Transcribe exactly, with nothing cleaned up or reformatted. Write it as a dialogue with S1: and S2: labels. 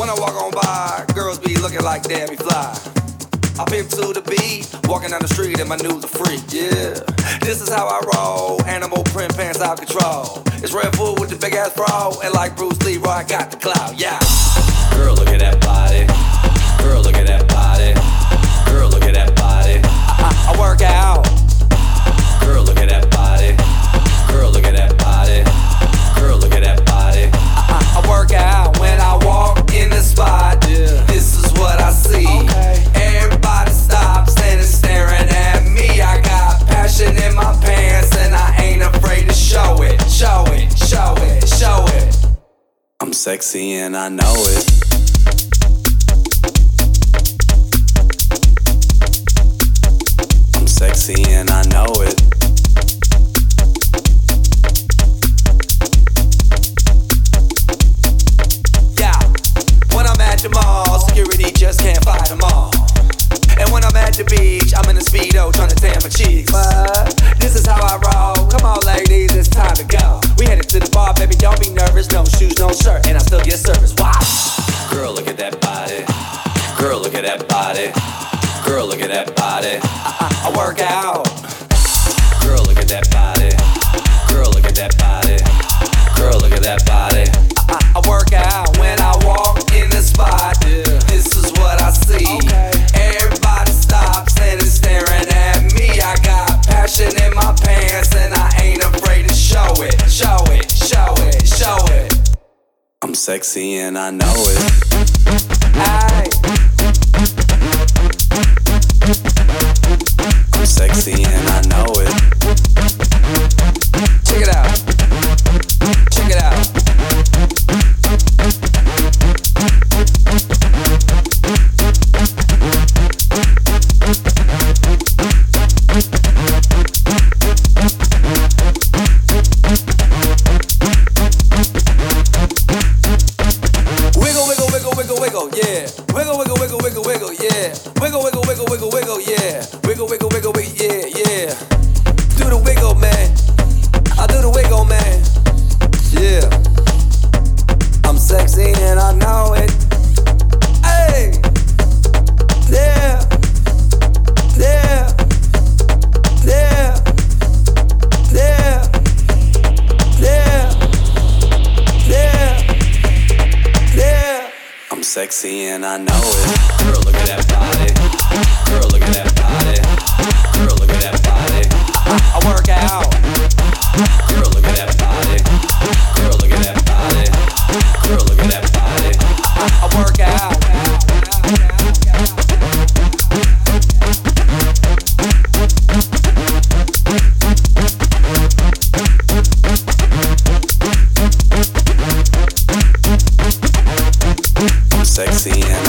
S1: When I walk on by, girls be looking like damn me fly. I pimp to the beat, walking down the street and my news a freak, yeah. This is how I roll, animal print pants out control. It's Red Bull with the big ass bra, and like Bruce Lee, I got the clout, yeah. Girl, look at that body. Girl, look at that body. Girl, look at that body. I, I, I work out. Girl, look at that body. Girl, look at that body. Girl, look at that body. I, I, I work out when I walk in the spot. Yeah. This is what I see. Okay. Everybody stops and is staring at me. I got passion in my pants and I ain't afraid to show it. Show it, show it, show it. I'm sexy and I know it. I'm sexy and I know it. Yeah, when I'm at the mall, security just can't fight them all. And when I'm at the beach, I'm in a Speedo trying to tan my cheeks. But this is how I roll. Come on, ladies, it's time to go. We headed to the bar, baby, don't be nervous. No shoes, no shirt, and I still get service. Watch. Girl, look at that body. Girl, look at that body. Girl, look at that body. I, I, I work out. Girl, look at that body. Girl, look at that body. Girl, look at that body. I, I, I work out when I walk in the spot. Yeah. This is what I see. Okay. Everybody stops and is staring at me. I got passion in my pants and I ain't afraid to show it. Show it, show it, show it. I'm sexy and I know it. Aye. I'm sexy and I know it. Check it out. Check it out. Wiggle, wiggle, wiggle, wiggle, wiggle, yeah. Wiggle, wiggle, wiggle, wiggle, wiggle, yeah. Wiggle, wiggle, wiggle, wiggle, wiggle, yeah. Wiggle, wiggle, wiggle, wiggle, yeah, yeah. Do the wiggle, man. I do the wiggle, man. Yeah. I'm sexy and I know it. Hey. Yeah. Yeah. Yeah. Yeah. Yeah. Yeah. Yeah. I'm sexy and I know it. Girl, look at that body. Girl, look at that body. Girl, look at that body. I, I work out. Girl, look at that body. Girl, look at that body. Girl, look at that body. I, I work out. I'm sexy and